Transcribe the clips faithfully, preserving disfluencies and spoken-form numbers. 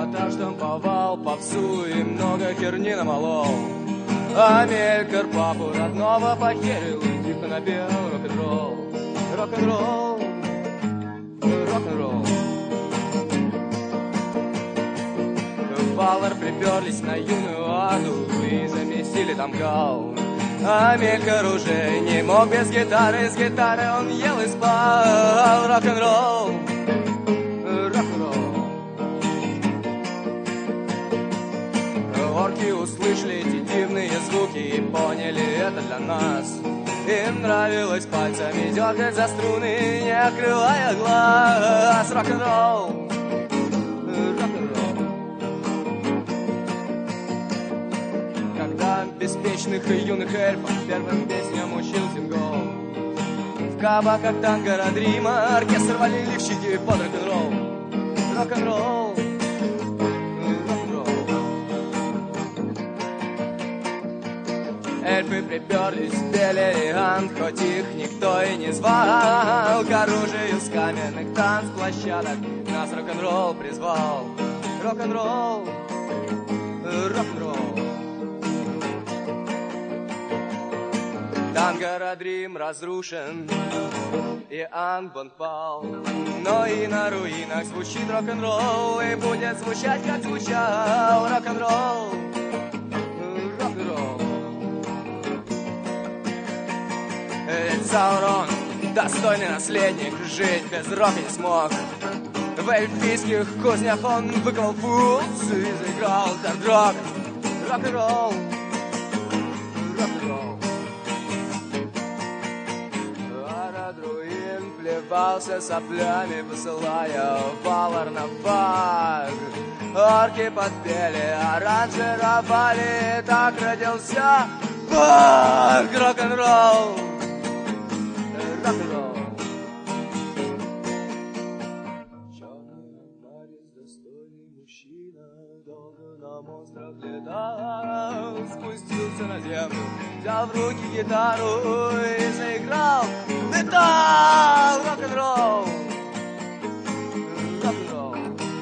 Мотав, штамповал попсу и много херни намолол. А Мелькар папу родного похерил и тихо напел рок-н-ролл, рок-н-ролл, рок-н-ролл. В Валар приперлись на юную аду и замесили там гал. А Мелькар уже не мог без гитары, с гитары он ел и спал. Рок-н-ролл, рок-н-ролл. Орки услышали эти дивные звуки и поняли, это для нас. Им нравилось пальцами дергать за струны, не открывая глаз. Рок-н-ролл, рок-н-ролл. Когда беспечных и юных эльфов первым песням учил Зингол, в кабаках Тангарадрима оркестр валили в щеки под рок-н-ролл. Рок-н-ролл, эльфы приперлись в Белериант, хоть их никто и не звал. К оружию с каменных танцплощадок нас рок-н-ролл призвал. Рок-н-ролл, рок-н-ролл. Тангарадрим разрушен, и Ангбанд пал, но и на руинах звучит рок-н-ролл, и будет звучать, как звучал рок-н-ролл, рок-н-ролл. Ведь Саурон, достойный наследник, жить без рока не смог. В эльфийских кузнях он выковал фулс и заиграл хард-рок, рок-н-ролл, рок-н-ролл. Арадруин плевался соплями, посылая Валар на баг. Орки подпели, аранжировали, так родился баг. Рок-н-ролл, рок-н-ролл. Черный парень, достойный мужчина, долго на монстрах летал, спустился на землю, взял в руки гитару и заиграл металл. Рок-н-ролл, рок-н-ролл.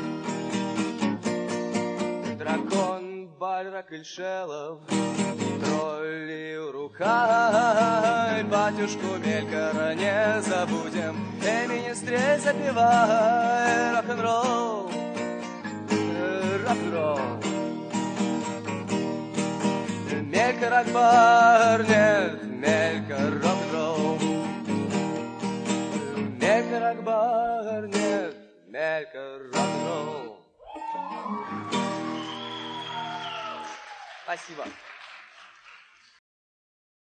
Дракон, Бальрак, Ильшелов, тролли Урухай, батюшку Мелькара не забудем, и министрель запевай. Рок-н-ролл, рок-н-ролл. Мелькар Акбар, нет, Мелькар рок-н-ролл. Мелькар Акбар, нет, Мелькар рок-н-ролл. Спасибо.